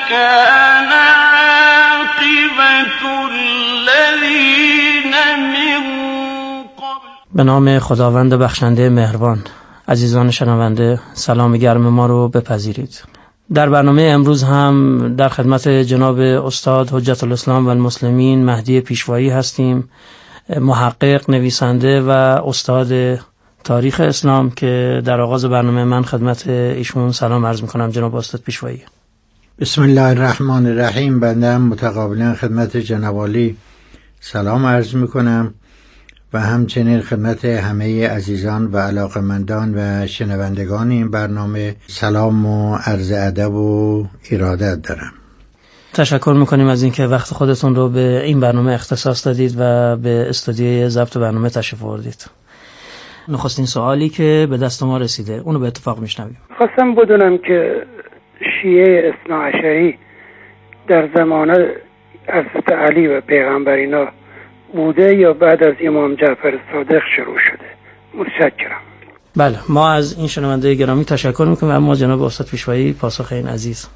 كان عاقبة الذين من قبل. به نام خداوند بخشنده مهربان. عزیزان شنونده، سلام گرم ما رو بپذیرید. در برنامه امروز هم در خدمت جناب استاد حجت الاسلام و المسلمین مهدی پیشوایی هستیم، محقق، نویسنده و استاد تاریخ اسلام، که در آغاز برنامه من خدمت ایشون سلام عرض میکنم. جناب استاد پیشوایی، بسم الله الرحمن الرحیم. بنده متقابلا خدمت جناب عالی سلام عرض میکنم و همچنین خدمت همه عزیزان و علاقمندان و شنوندگان این برنامه سلام و عرض ادب و ارادت دارم. تشکر میکنیم از اینکه وقت خودتون رو به این برنامه اختصاص دادید و به استودیوی ضبط برنامه تشریف آوردید. نخستین سوالی که به دست ما رسیده اونو به اتفاق میشنویم. خواستم بدونم که شیعه اثناعشری در زمان حضرت علی و پیغمبرینا بوده یا بعد از امام جعفر صادق شروع شده؟ متشکرم. بله، ما از این شنونده گرامی تشکر میکنیم. اما جناب استاد پیشوایی پاسخ این عزیز.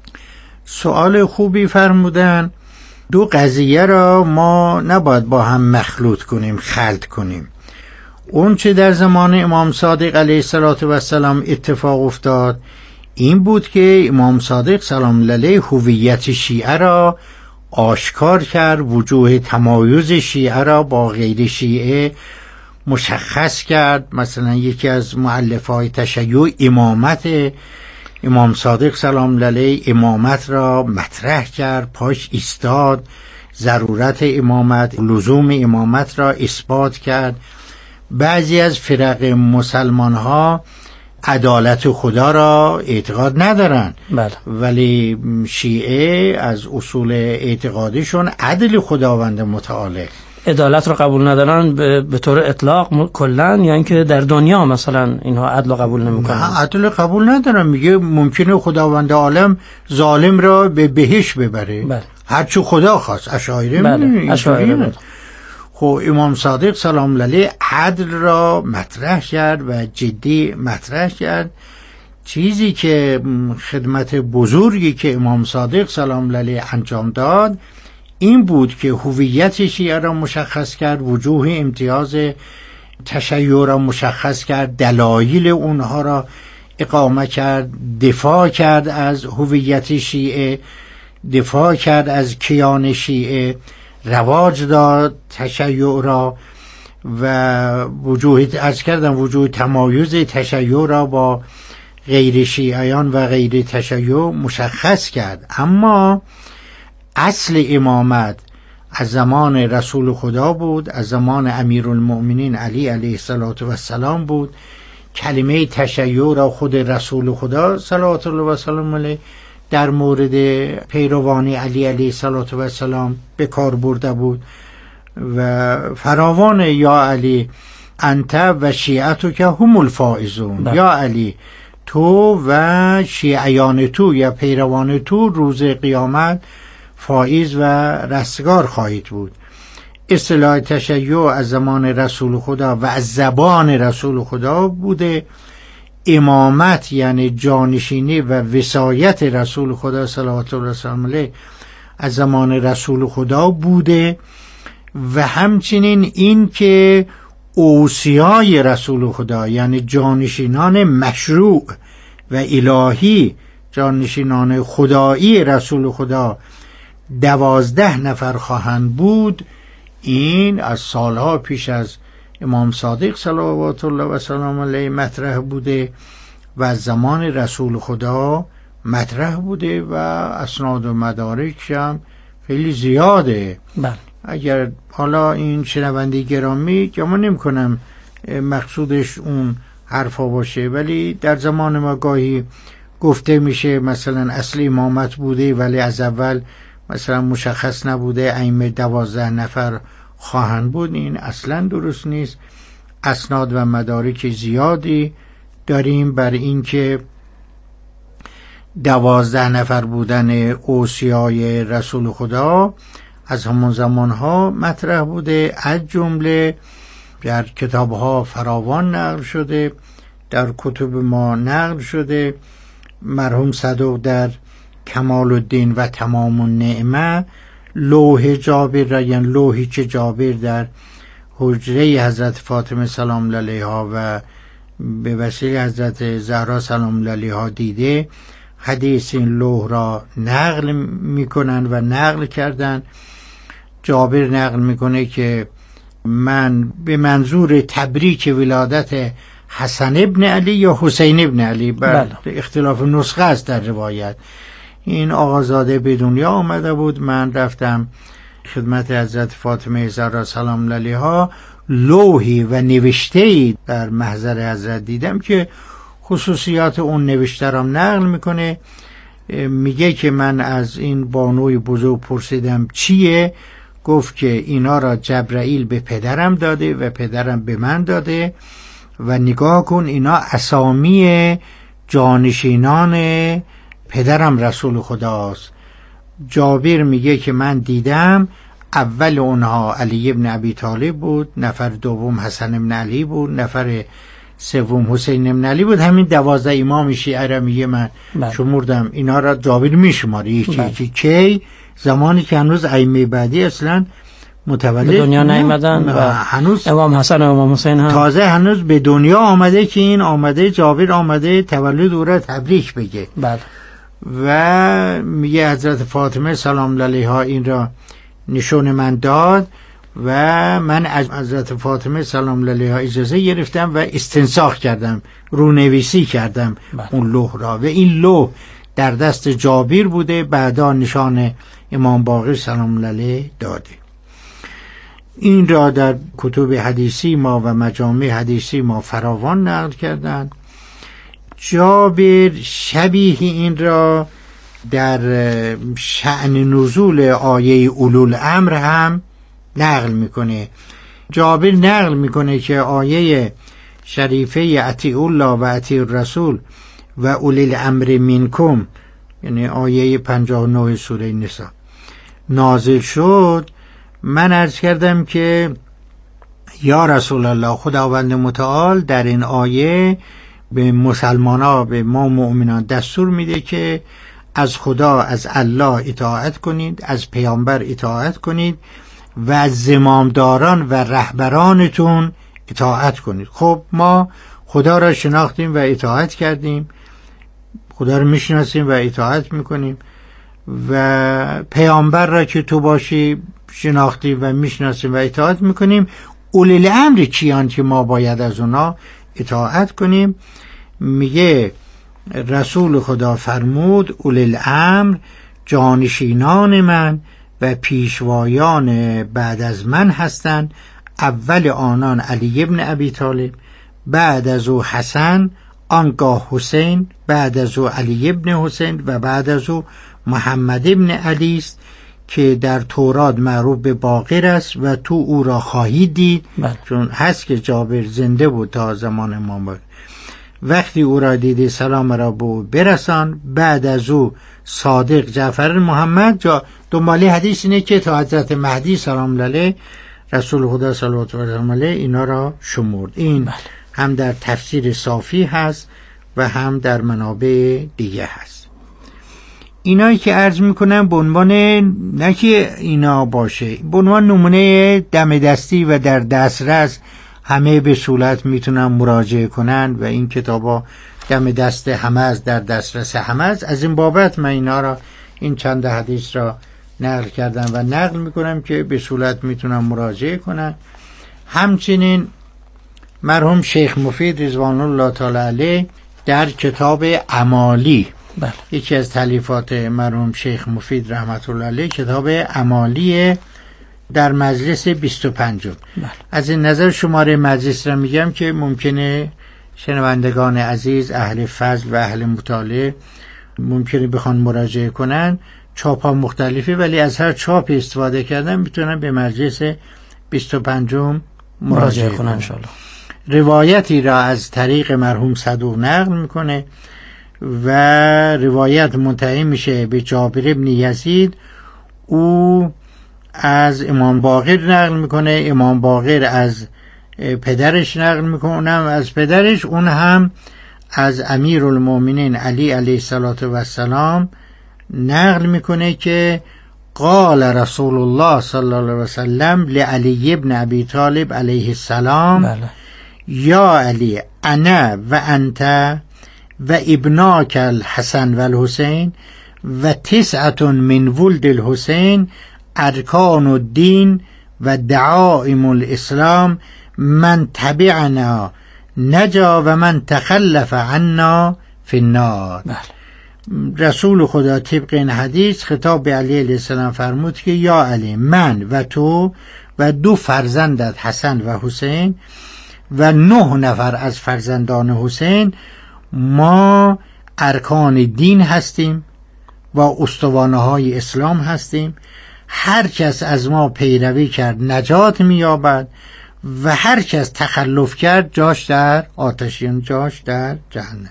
سوال خوبی فرمودن. دو قضیه را ما نباید با هم مخلوط کنیم، خلط کنیم. اون چه در زمان امام صادق علیه السلام اتفاق افتاد این بود که امام صادق سلام الله علیه هویت شیعه را آشکار کرد، وجوه تمایز شیعه را با غیر شیعه مشخص کرد. مثلا یکی از مؤلفه‌های تشیع امامت امام صادق سلام الله علیه امامت را مطرح کرد، پاش ایستاد، ضرورت امامت، لزوم امامت را اثبات کرد. بعضی از فرق مسلمان ها عدالت خدا را اعتقاد ندارن، بله. ولی شیعه از اصول اعتقادیشون عدل خداوند متعال. عدالت رو قبول ندارن به طور اطلاق کلا، یا اینکه در دنیا مثلا اینها عدل قبول نمیکنن؟ عدل قبول ندارن. میگه ممکنه خداوند عالم ظالم را به بهشت ببره، بله. هرچی خدا خواست. اشاعره بله. اشاعره. خب امام صادق سلام الله علیه عدل را مطرح کرد و جدی مطرح کرد. چیزی که خدمت بزرگی که امام صادق سلام الله علیه انجام داد این بود که هویت شیعه را مشخص کرد، وجوه امتیاز تشیع را مشخص کرد، دلایل اونها را اقامه کرد، دفاع کرد از هویت شیعه، دفاع کرد از کیان شیعه، رواج داد تشیع را و وجوه تمایز تشیع را با غیر شیعیان و غیر تشیع مشخص کرد. اما اصل امامت از زمان رسول خدا بود، از زمان امیرالمؤمنین علی علیه السلام بود. کلمه تشیع را خود رسول خدا صلوات الله و سلام علیه در مورد پیروان علی علیه السلام به کار برده بود و فراوان یا علی انت و شیعتو که هم الفائزون. یا علی تو و شیعیان تو یا پیروان تو روز قیامت فائز و رستگار خواهید بود. اصطلاح تشیع از زمان رسول خدا و از زبان رسول خدا بوده. امامت یعنی جانشینی و وصایت رسول خدا صلوات الله وسلم علیه از زمان رسول خدا بوده و همچنین این که اوصیای رسول خدا یعنی جانشینان مشروع و الهی، جانشینان خدایی رسول خدا 12 نفر خواهند بود. این از سالها پیش از امام صادق صلوات الله و سلام علیه مطرح بوده و از زمان رسول خدا مطرح بوده و اسناد و مدارکش هم خیلی زیاده. بله. اگر حالا این شنونده گرامی که من نمی کنم مقصودش اون حرفا باشه، ولی در زمان ما گاهی گفته میشه مثلا اصل امامت بوده ولی از اول مثلا مشخص نبوده ائمه 12 نفر خواهند بود. این اصلا درست نیست. اسناد و مدارک زیادی داریم بر این که 12 نفر بودن اوصیای رسول خدا از همون زمانها مطرح بوده. از جمله در کتابها فراوان نقل شده، در کتب ما نقل شده. مرحوم صدوق در کمال الدین و تمام النعمه لوح جابر را، یعنی لوحی که جابر در حجره حضرت فاطمه سلام الله علیها و به وسیله حضرت زهرا سلام الله علیها دیده، حدیث این لوح را نقل میکنن و نقل کردن. جابر نقل میکنه که من به منظور تبریک ولادت حسن ابن علی یا حسین ابن علی، بر اختلاف نسخه است در روایت، این آقازاده به دنیا آمده بود. من رفتم خدمت حضرت فاطمه زهرا سلام الله علیها، لوحی و نوشته‌ای در محضر حضرت دیدم که خصوصیات اون نوشته را نقل میکنه. میگه که من از این بانوی بزرگ پرسیدم چیه؟ گفت که اینا را جبرائیل به پدرم داده و پدرم به من داده و نگاه کن اینا اسامی جانشینان پدرم رسول خداست. جابر میگه که من دیدم اول اونها علی ابن ابی طالب بود، نفر دوم حسن ابن علی بود، نفر سوم حسین ابن علی بود. همین 12 امام شیعه را میگه من شمردم، اینا را جابر میشماره یکی کی زمانی که هنوز ائمه بعدی اصلا متولد به دنیا نیامدن و هنوز امام حسن و امام حسین هم تازه هنوز به دنیا آمده که این آمده جابر آمده تولد او را تبریک بگه. بله. و میگه حضرت فاطمه سلام الله علیها این را نشون من داد و من از حضرت فاطمه سلام الله علیها اجازه گرفتم و استنساخ کردم، رونویسی کردم اون لوح را و این لوح در دست جابر بوده، بعدا نشان امام باقر سلام الله علیه داده. این را در کتب حدیثی ما و مجامع حدیثی ما فراوان نقل کردن. جابر شبیه این را در شأن نزول آیه اولوالامر هم نقل میکنه. جابر نقل میکنه که آیه شریفه اطیعوا الله و اطیعوا الرسول و اولی الامر منکم، یعنی آیه 59 سوره نساء نازل شد. من عرض کردم که یا رسول الله، خداوند متعال در این آیه به مسلمانان، به ما مؤمنان دستور میده که از خدا، از الله اطاعت کنید، از پیامبر اطاعت کنید و از زمامداران و رهبرانتون اطاعت کنید. خب ما خدا را شناختیم و اطاعت کردیم، خدا را میشناسیم و اطاعت میکنیم و پیامبر را که تو باشی شناختیم و میشناسیم و اطاعت میکنیم. اولی الامر کیان که ما باید از اونا اطاعت کنیم؟ میگه رسول خدا فرمود اولی الامر جانشینان من و پیشوایان بعد از من هستند. اول آنان علی ابن ابی طالب، بعد از او حسن، آنگاه حسین، بعد از او علی ابن حسین و بعد از او محمد ابن علی است که در تورات معروف به باقر است و تو او را خواهید دید. چون هست که جابر زنده بود تا زمان امام باقر. وقتی او را دیدی سلام را به او برسان. بعد از او صادق جعفر محمد. دنبالی حدیث اینه که تا حضرت مهدی سلام الله علیه رسول خدا صلوات الله علیه اینا را شمرد. این هم در تفسیر صافی هست و هم در منابع دیگه هست. اینایی که عرض میکنم به عنوان نه که اینا باشه، به عنوان نمونه دم دستی و در دسترس همه به سهولت میتونن مراجعه کنن و این کتابا دم دست همه از در دسترس همه از این بابت من اینا را، این چند حدیث را نقل کردم و نقل میکنم که به سهولت میتونن مراجعه کنن. همچنین مرحوم شیخ مفید رضوان الله تعالی علیه در کتاب امالی، یکی از تالیفات مرحوم شیخ مفید رحمت الله علیه، کتاب امالی در مجلس 25. از این نظر شماره مجلس را میگم که ممکنه شنوندگان عزیز اهل فضل و اهل مطالعه ممکنه بخوان مراجعه کنن. چاپ ها مختلفه ولی از هر چاپ استفاده کردن میتونن به مجلس 25 مراجعه کنن انشاءالله. روایتی را از طریق مرحوم صدوق نقل میکنه و روایت منتهی میشه به جابر ابن یزید. او از امام باقر نقل میکنه، امام باقر از پدرش نقل میکنه، اونم از پدرش، اون هم از امیرالمومنین علی علیه الصلوة و السلام نقل میکنه که قال رسول الله صلی الله علیه وسلم لعلی ابن ابی طالب علیه السلام بله. یا علی انا و انت و ابناک الحسن و الحسین و 9 من ولد الحسین ارکان الدین و دعائم الاسلام من تبعنا نجا و من تخلف عنا فی النار. بله. رسول خدا طبق این حدیث خطاب به علی علیه السلام فرمود که یا علی، من و تو و 2 فرزندت حسن و حسین و 9 نفر از فرزندان حسین ما ارکان دین هستیم و استوانه های اسلام هستیم. هر کس از ما پیروی کرد نجات می‌یابد و هر کس تخلف کرد جاش در آتشین، جاش در جهنم.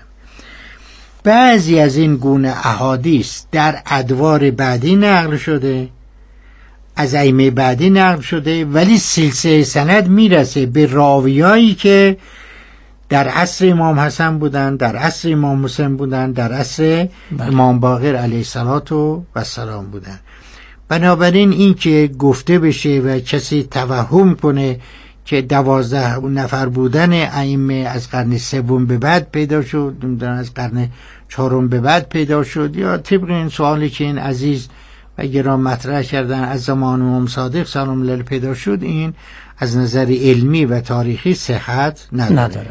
بعضی از این گونه احادیث در ادوار بعدی نقل شده، از ائمه بعدی نقل شده، ولی سلسله سند میرسه به راویایی که در عصر امام حسن بودن، در عصر امام حسین بودن، در عصر امام باقر علیه السلام بودن. بنابراین این که گفته بشه و کسی توهم کنه که 12 نفر بودن ائمه از قرن 3 به بعد پیدا شد، از قرن 4 به بعد پیدا شد، یا طبق این سوالی که این عزیز و گرام مطرح کردن از زمان امام صادق سلام الله پیدا شد، این از نظر علمی و تاریخی صحت نداره.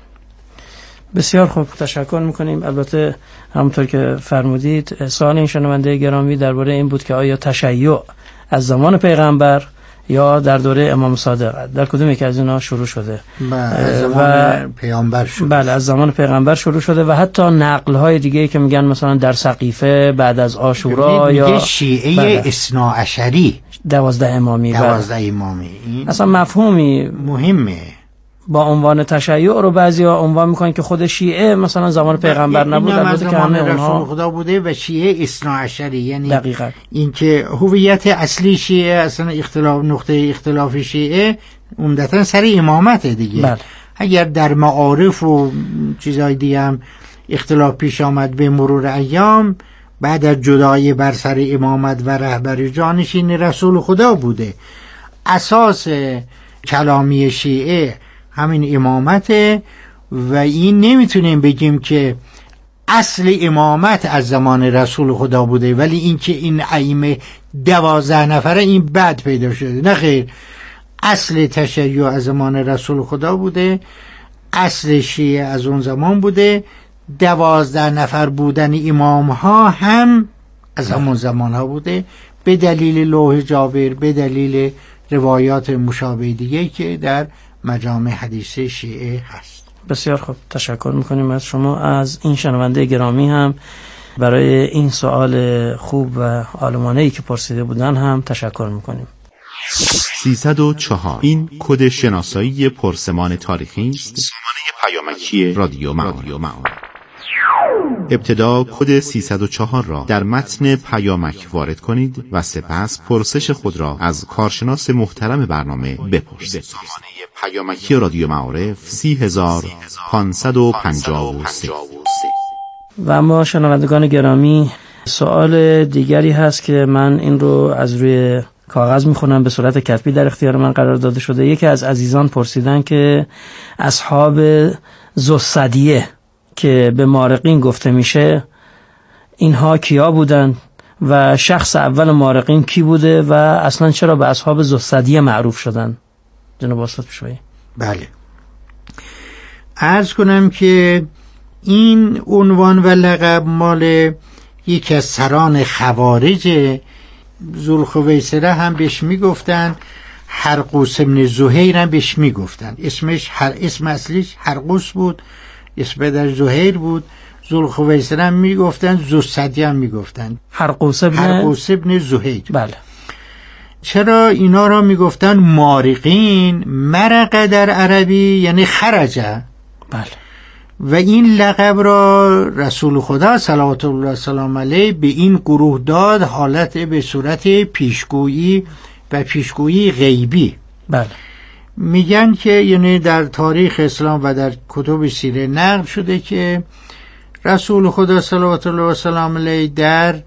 بسیار خوب، تشکر میکنیم. البته همونطور که فرمودید سوال این شنونده گرامی درباره این بود که آیا تشیع از زمان پیغمبر یا در دوره امام صادق، در کدوم یک از اینا شروع شده؟ از زمان پیغمبر شروع. بله، از زمان پیغمبر شروع شده و حتی نقل های دیگه که میگن مثلا در سقیفه بعد از عاشورا یا شیعه اثنا عشری 12 امامی. 12 امامی اصلا مفهومی مهمه. با عنوان تشیع رو بعضیا عنوان میکنن که خود شیعه مثلا زمان پیغمبر نبود، البته که همه اونها خدا بوده و شیعه اثنا عشری، یعنی دقیقاً اینکه هویت اصلی شیعه، اصلا نقطه اختلاف شیعه عمدتاً سر امامت دیگه. بله. اگر در معارف و چیزای دیگه هم اختلاف پیش آمد به مرور ایام، بعد از جدایی بر سر امامت و رهبری جانشین رسول خدا بوده. اساس کلامی شیعه همین امامته و این نمیتونیم بگیم که اصل امامت از زمان رسول خدا بوده، ولی اینکه این ائمه 12 نفره این بعد پیدا شده، نه خیر. اصل تشیع از زمان رسول خدا بوده، اصل شیعه از اون زمان بوده. 12 نفر بودن امام ها هم از همون زمان ها بوده، به دلیل لوح جابر، به دلیل روایات مشابه دیگه که در مجامع حدیث شیعه هست. بسیار خوب، تشکر میکنیم از شما. از این شنونده گرامی هم برای این سوال خوب و عالمانه‌ای که پرسیده بودن هم تشکر میکنیم. 304 این کد شناسایی پرسمان تاریخی است. سامانه پیامکی رادیو معارف. ابتدا کد 304 را در متن پیامک وارد کنید و سپس پرسش خود را از کارشناس محترم برنامه بپرسید. سامانه پیامکی رادیو معارف 30553. و اما شنوندگان گرامی، سوال دیگری هست که من این رو از روی کاغذ میخونم، به صورت کتبی در اختیار من قرار داده شده. یکی از عزیزان پرسیدن که اصحاب ذوالثدیه که به مارقین گفته میشه اینها کیا بودن و شخص اول مارقین کی بوده و اصلا چرا به اصحاب ذوالثدیه معروف شدن؟ جناب استاد پیشوایی. بله، عرض کنم که این عنوان و لقب مال یکی از سران خوارج. ذوالخویصره هم بهش میگفتن، حرقوس ابن زهیر هم بهش میگفتن. اسم اصلیش حرقوس بود، اسم پدر زهیر بود. ذوالخویصره هم میگفتن، ذوالثدیه هم میگفتن حرقوس ابن زهیر. بله. چرا اینا را میگفتن مارقین؟ مرقه در عربی یعنی خرجه. بله. و این لقب را رسول خدا صلوات الله سلام علیه به این گروه داد، حالت به صورت پیشگویی و پیشگویی غیبی. بله. میگن که یعنی در تاریخ اسلام و در کتب سیره نقل شده که رسول خدا صلوات الله سلام علیه در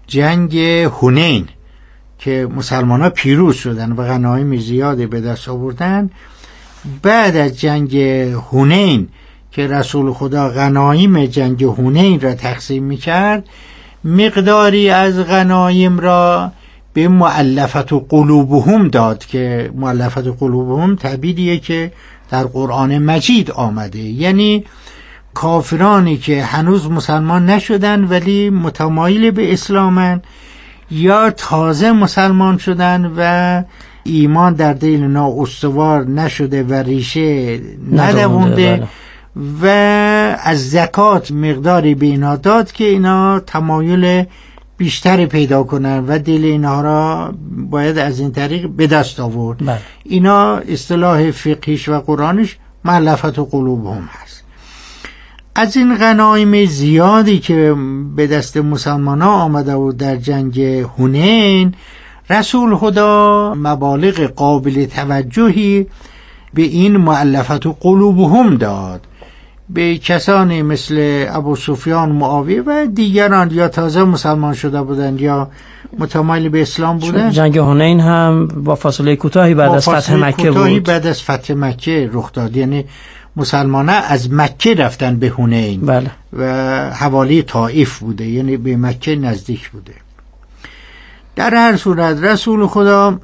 جنگ هونین که مسلمان ها پیروز شدن و غنایم زیادی به دست آوردن، بعد از جنگ هونین که رسول خدا غنایم جنگ هونین را تقسیم میکرد، مقداری از غنایم را به مؤلفت قلوبهم داد که مؤلفت قلوبهم تعبیریه که در قرآن مجید آمده، یعنی کافرانی که هنوز مسلمان نشدن ولی متمایل به اسلامن یا تازه مسلمان شدن و ایمان در دل اینا استوار نشده و ریشه ندونده و از زکات مقداری به اینا داد که اینا تمایل بیشتر پیدا کنن و دل اینها را باید از این طریق به دست آورد. اینا اصطلاح فقهیش و قرآنش مؤلفت قلوبهم هست. از این غنایم زیادی که به دست مسلمان ها آمده بود در جنگ هونین، رسول خدا مبالغ قابل توجهی به این مؤلفت قلوبهم داد، به کسانی مثل ابو سفیان، معاویه و دیگران یا تازه مسلمان شده بودند یا متمایل به اسلام بودند. جنگ هونین هم با فاصله کوتاهی بعد از فتح مکه بود. بعد از فتح مکه رخ داد، یعنی مسلمان‌ها از مکه رفتن به هونین. بله. و حوالی طائف بوده، یعنی به مکه نزدیک بوده. در هر صورت رسول خدا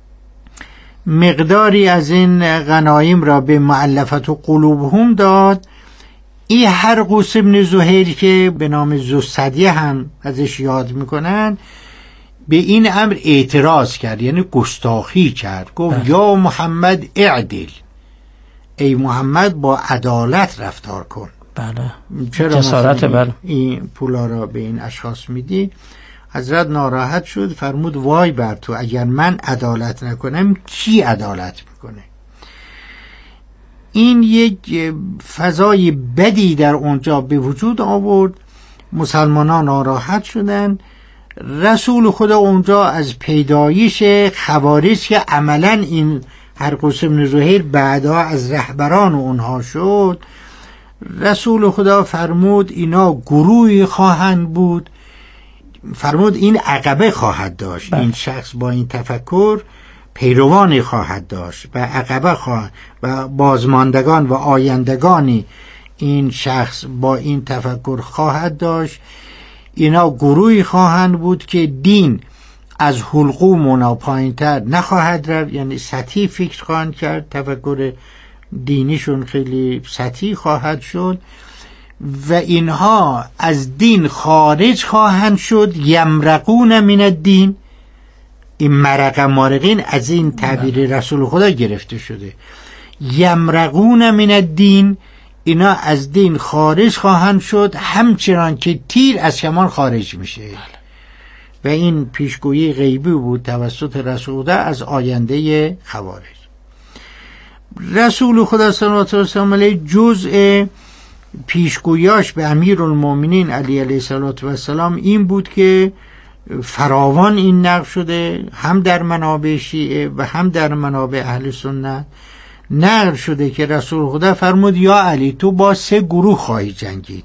مقداری از این غنایم را به مؤلفت قلوبهم داد. این حرقوس بن زهیر که به نام ذوالثدیه هم ازش یاد میکنن، به این امر اعتراض کرد، یعنی گستاخی کرد. گفت یا محمد اعدل، ای محمد با عدالت رفتار کن. بله. چرا جسارت بله. این پولا را به این اشخاص میدی؟ حضرت ناراحت شد، فرمود وای بر تو، اگر من عدالت نکنم کی عدالت میکنه؟ این یک فضای بدی در اونجا به وجود آورد، مسلمانان ناراحت شدن. رسول خدا اونجا از پیدایش خوارج که عملا این حرقوس بن زهیر بعدا از رهبران اونها شد، رسول خدا فرمود اینا گروهی خواهند بود، فرمود این عقبه خواهد داشت. این شخص با این تفکر پیروانی خواهد داشت و عقبه خواهد و بازماندگان و آیندگانی این شخص با این تفکر خواهد داشت. اینا گروهی خواهند بود که دین از حلقوم اونا پایین‌تر نخواهد رفت، یعنی سطحی فکر خواهند کرد، تفکر دینیشون خیلی سطحی خواهد شد و اینها از دین خارج خواهند شد. یمرقون من الدین، این مرق مارقین از این تعبیر رسول خدا گرفته شده. یمرقون من الدین، اینا از دین خارج خواهند شد همچنان که تیر از کمان خارج میشه. و این پیشگویی غیبی بود توسط رسول خدا از آینده خوارج. رسول خدا صلی الله علیه و آله جزء پیشگویاش به امیرالمومنین علی علیه السلام این بود که فراوان این نقل شده، هم در منابع شیعه و هم در منابع اهل سنت نقل شده که رسول خدا فرمود یا علی تو با 3 گروه خواهی جنگید،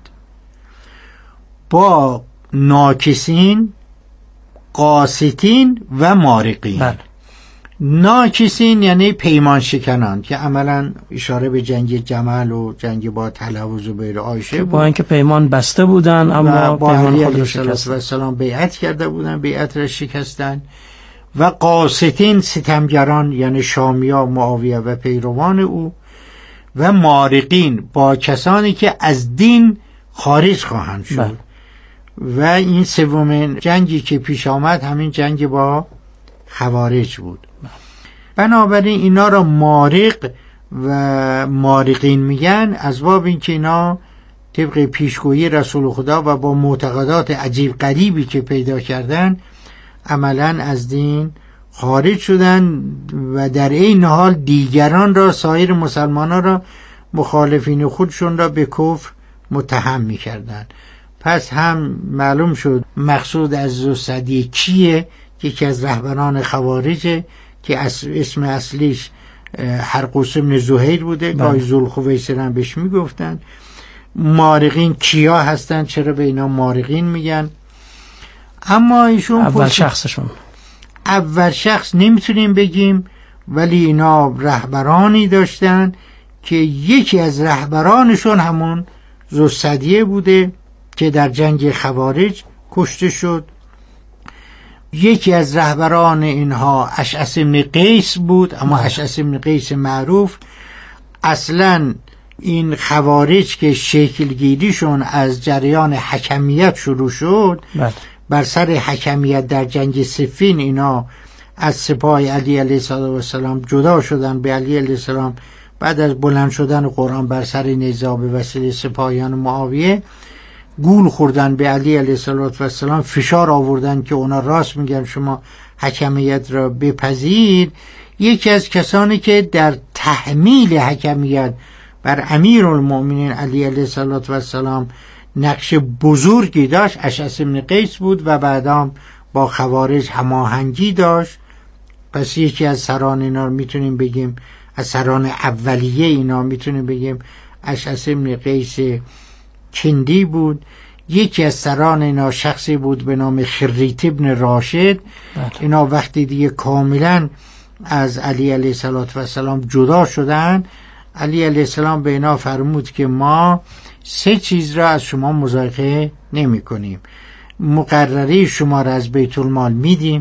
با ناکسین، قاسطین و مارقین. بله. ناکسین یعنی پیمان شکنان که عملا اشاره به جنگ جمل و جنگ با طلحه و زبیر عایشه بود، با اینکه پیمان بسته بودن اما پیمان خود را شکستن. سلام بیعت کرده بودن، بیعت را شکستن. و قاسطین ستمگران یعنی شامیا، معاویه و پیروان او. و مارقین با کسانی که از دین خارج خواهند شد. بله. و این سومین جنگی که پیش آمد همین جنگ با خوارج بود. بنابراین اینا را مارق و مارقین میگن از باب اینکه اینا طبق پیشگویی رسول خدا و با معتقدات عجیب غریبی که پیدا کردن عملا از دین خارج شدن و در این حال دیگران را، سایر مسلمانان را، مخالفین خودشون را به کفر متهم میکردن. پس هم معلوم شد مقصود از ذوالثدیه کیه، یکی از رهبران خوارجه که اسم اصلیش حرقوس بن زهیر بوده، گاهی ذوالخویصر هم بهش میگفتن. مارقین کیا هستن، چرا به اینا مارقین میگن؟ اما ایشون اول شخصشون اول شخص نمیتونیم بگیم، ولی اینا رهبرانی داشتن که یکی از رهبرانشون همون ذوالثدیه بوده که در جنگ خوارج کشته شد. یکی از رهبران اینها اشعث بن قیس بود، اما اشعث بن قیس معروف اصلا این خوارج که شکلگیریشون از جریان حکمیت شروع شد، بر سر حکمیت در جنگ صفین اینا از سپاه علی علیه السلام جدا شدن. به علی علیه السلام بعد از بلند شدن قرآن بر سر نیزه به وسیله سپاهیان معاویه گول خوردن به علی علیه السلام، فشار آوردن که اونا راست میگن شما حکمیت را بپذیر. یکی از کسانی که در تحمیل حکمیت بر امیرالمؤمنین علی علیه السلام نقش بزرگی داشت اشعث بن قیس بود و بعدام با خوارج هماهنگی داشت. پس یکی از سران اینا میتونیم بگیم، از سران اولیه اینا میتونیم بگیم اشعث بن قیس کندی بود. یکی از سران اینا شخصی بود به نام خریت بن راشد. اینا وقتی دیگه کاملا از علی علیه السلام جدا شدن، علی علیه السلام به اینا فرمود که ما 3 چیز را از شما مضایقه نمی کنیم. مقرری شما را از بیت المال میدیم،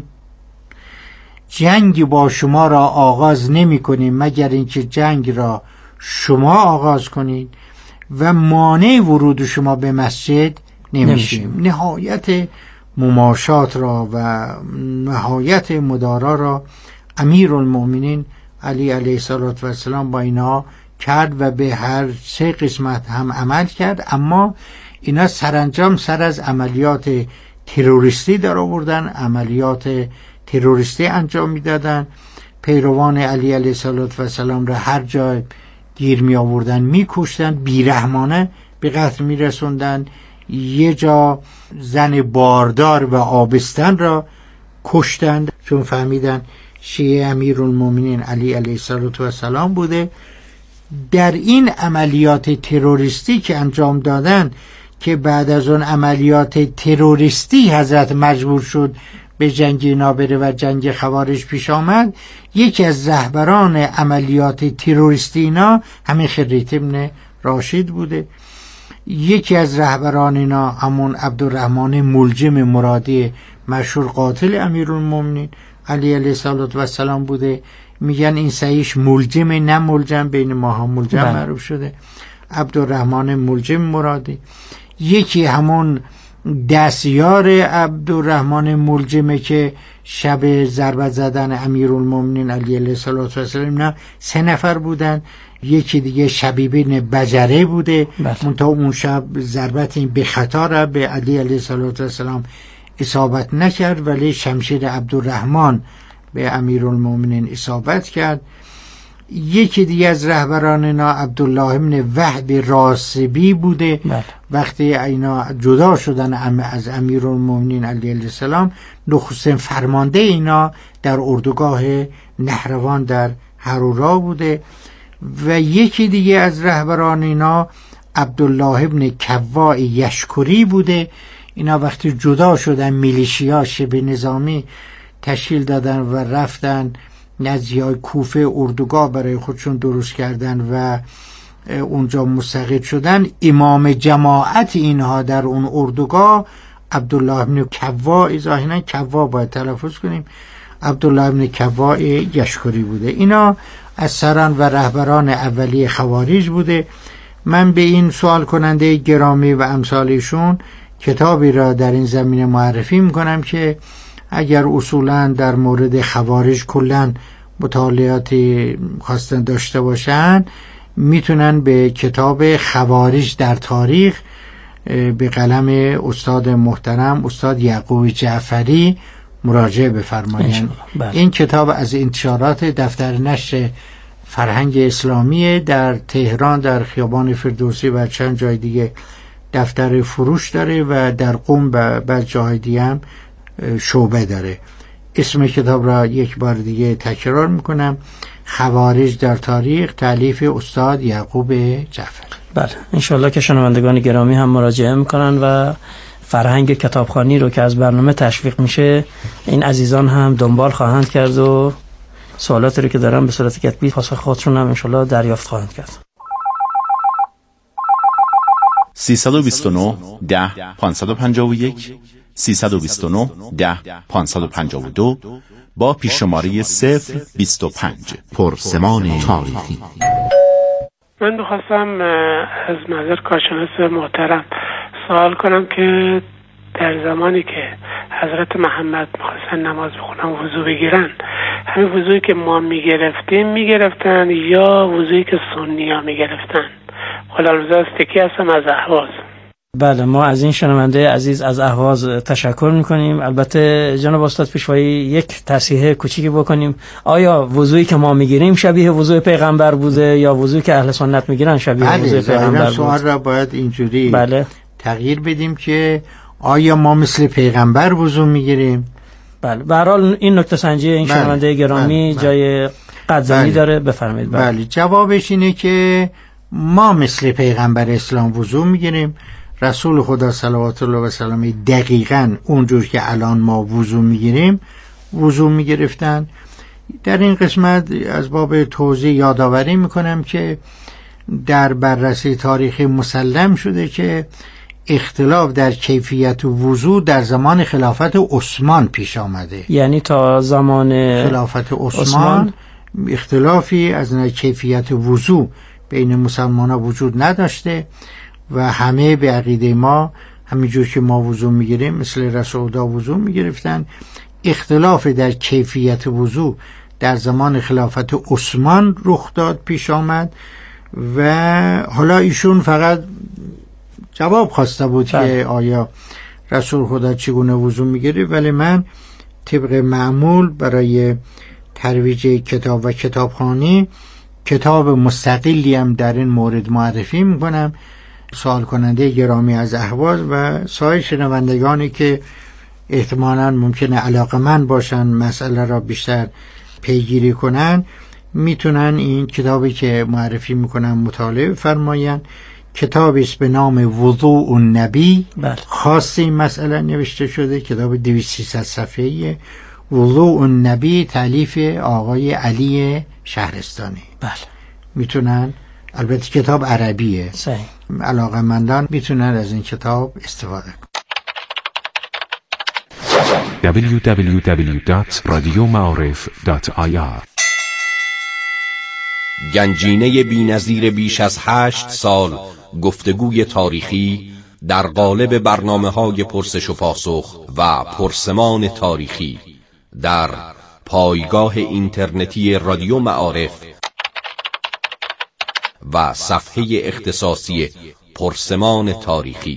جنگ با شما را آغاز نمی کنیم مگر اینکه جنگ را شما آغاز کنید و مانع ورود شما به مسجد نمیشیم. نهایت مماشات را و نهایت مدارا را امیرالمؤمنین علی علیه السلام با اینا کرد و به هر 3 قسمت هم عمل کرد. اما اینا سرانجام سر از عملیات تروریستی در آوردن، عملیات تروریستی انجام میدادن. پیروان علی علیه السلام را هر جای گیر می آوردن می کشتن، بیرحمانه به قتل می رسوندن. یه جا زن باردار و آبستن را کشتند چون فهمیدن شیعه امیرالمؤمنین علی علیه السلام بوده. در این عملیات تروریستی که انجام دادن، که بعد از اون عملیات تروریستی حضرت مجبور شد به جنگ اینا بره و جنگ خوارج پیش آمد، یکی از رهبران عملیات تروریستی اینا همین خریت بن راشد بوده. یکی از رهبران اینا همون عبدالرحمن ملجم مرادی مشهور قاتل امیرالمؤمنین علی علیه السلام بوده. میگن این صحیحش ملجم نه ملجم، بین ماها ملجم معروف شده. عبدالرحمن ملجم مرادی. یکی همون دستیار عبدالرحمن ملجمه که شب ضربت زدن امیرالمؤمنین علی علیه السلام نه 3 نفر بودن. یکی دیگه شبیب بن بجره بوده، منتها اون شب ضربت این به خطا را به علی علیه السلام اصابت نکرد، ولی شمشیر عبدالرحمن به امیرالمؤمنین اصابت کرد. یکی دیگه از رهبران اینا عبدالله بن وهب راسبی بوده. وقتی اینا جدا شدن از امیرالمؤمنین علیه السلام، نخستین فرمانده اینا در اردوگاه نهروان در هرورا بوده. و یکی دیگه از رهبران اینا عبدالله بن کوا یشکری بوده. اینا وقتی جدا شدن میلیشیا شبه نظامی تشکیل دادن و رفتن نزدیک کوفه اردوگاه برای خودشون درست کردن و اونجا مستقر شدن. امام جماعت اینها در اون اردوگاه عبدالله بن کوا، ظاهرا کوا باید تلفظ کنیم، عبدالله بن کوا یشکری بوده. اینا از سران و رهبران اولیه خوارج بوده. من به این سوال کننده گرامی و امثالشون کتابی را در این زمینه معرفی میکنم که اگر اصولا در مورد خوارج کلن مطالعاتی خواستن داشته باشن، میتونن به کتاب خوارج در تاریخ به قلم استاد محترم استاد یعقوب جعفری مراجعه بفرمایند. این کتاب از انتشارات دفتر نشر فرهنگ اسلامی در تهران در خیابان فردوسی و چند جای دیگه دفتر فروش داره و در قم و بعض جای دیگه هم شعبه داره. اسم کتاب را یک بار دیگه تکرار میکنم: خوارج در تاریخ، تالیف استاد یعقوب جعفری. بله، انشالله که شنوندگان گرامی هم مراجعه میکنن و فرهنگ کتابخوانی رو که از برنامه تشویق میشه این عزیزان هم دنبال خواهند کرد و سوالاتی رو که دارن به صورت کتبی پاسخ خودشون هم انشالله دریافت خواهند کرد. 329 10 551 329 10 552 با پیششماره 025 پرسمان تاریخی. من می‌خواستم از نظر کارشناس محترم سوال کنم که در زمانی که حضرت محمد می‌خواستن نماز بخونن و وضو بگیرن، همین وضویی که ما میگرفتن یا وضویی که سنی‌ها میگرفتن؟ غلامرضا استکی هستم از اهواز. بله، ما از این شنونده عزیز از اهواز تشکر میکنیم. البته جناب استاد پیشوایی یک تصحیح کوچیکی بکنیم. آیا وضویی که ما میگیریم شبیه وضوی پیغمبر بوده یا وضویی که اهل سنت میگیرن شبیه وضوی پیغمبر بوده؟ سوال را باید اینجوری بله تغییر بدیم که آیا ما مثل پیغمبر وضو میگیریم؟ بله، به هر حال این نکته سنجی این شنونده گرامی جای قدردانی داره. بفرمایید. بله، جوابش اینه که ما مثل پیغمبر اسلام وضو میگیریم. رسول خدا صلوات الله و سلامه دقیقاً اونجور که الان ما وضو میگیریم وضو میگرفتن. در این قسمت از باب توضیح یادآوری میکنم که در بررسی تاریخی مسلم شده که اختلاف در کیفیت وضو در زمان خلافت عثمان پیش آمده. یعنی تا زمان خلافت عثمان اختلافی از کیفیت وضو بین مسلمان‌ها وجود نداشته و همه به عقیده ما همینجور که ما وضو میگیریم مثل رسول خدا وضو میگرفتن. اختلاف در کیفیت وضو در زمان خلافت عثمان رخ داد، پیش آمد و حالا ایشون فقط جواب خواسته بود که آیا رسول خدا چگونه وضو میگیره، ولی من طبق معمول برای ترویج کتاب و کتابخوانی کتاب مستقلی هم در این مورد معرفی میکنم. سوال کننده گرامی از اهواز و سایر شنوندگانی که احتمالاً ممکنه علاقه‌مند باشن مسئله را بیشتر پیگیری کنن میتونن این کتابی که معرفی میکنم مطالعه فرماین. کتابی است به نام وضوء النبی، خاص این مسئله نوشته شده. کتاب 200 صفحه‌ای وضوء النبی تالیف آقای علی شهرستانی. بله، میتونن، البته کتاب عربیه، علاقه‌مندان میتونن از این کتاب استفاده کنن. www.radiomaarif.ir گنجینه بی‌نظیر بیش از 8 سال گفتگوی تاریخی در قالب برنامه‌های پرسش و پاسخ و پرسمان تاریخی در پایگاه اینترنتی رادیو معارف و صفحه اختصاصی پرسمان تاریخی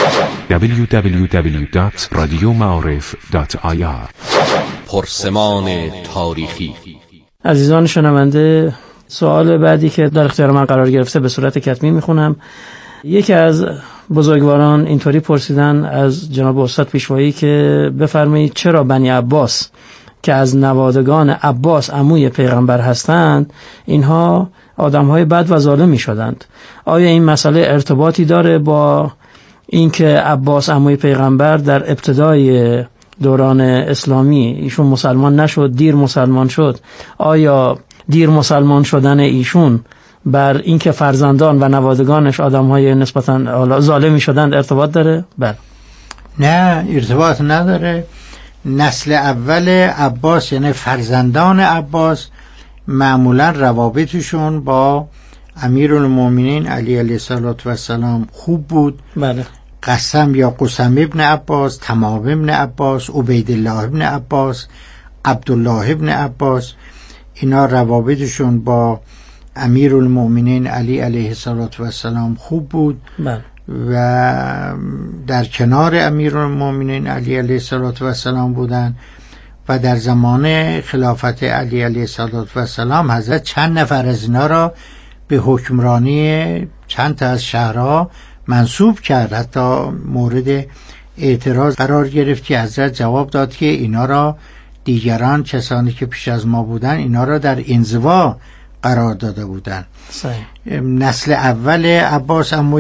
www.radiomaarif.ir پرسمان تاریخی. عزیزان شنونده، سوال بعدی که در اختیار من قرار گرفته به صورت کتبی میخونم. یکی از بزرگواران اینطوری پرسیدن از جناب استاد پیشوایی که بفرمایید چرا بنی عباس که از نوادگان عباس عموی پیغمبر هستند اینها آدم‌های بد و ظالم می‌شدند؟ آیا این مسئله ارتباطی داره با اینکه عباس عموی پیغمبر در ابتدای دوران اسلامی ایشون مسلمان نشد، دیر مسلمان شد؟ آیا دیر مسلمان شدن ایشون بر اینکه فرزندان و نوادگانش آدم‌های نسبتاً ظالمی شدند ارتباط داره؟ بله. نه، ارتباط نداره. نسل اول عباس یعنی فرزندان عباس معمولا روابطشون با امیرالمومنین علی علیه السلام خوب بود. بله. قسم یا قسم ابن عباس، تمام ابن عباس، عبیدالله ابن عباس، عبدالله ابن عباس، اینا روابطشون با امیرالمومنین علی علیه السلام خوب بود. بله. و در کنار امیرالمومنین علی علیه السلام بودن و در زمان خلافت علی علیه السلام حضرت چند نفر از اینا را به حکمرانی چند تا از شهرها منصوب کرد. حتی مورد اعتراض قرار گرفت که حضرت جواب داد که اینا را دیگران کسانی که پیش از ما بودن اینا را در انزوا قرار داده بودن. صحیح. نسل اول عباس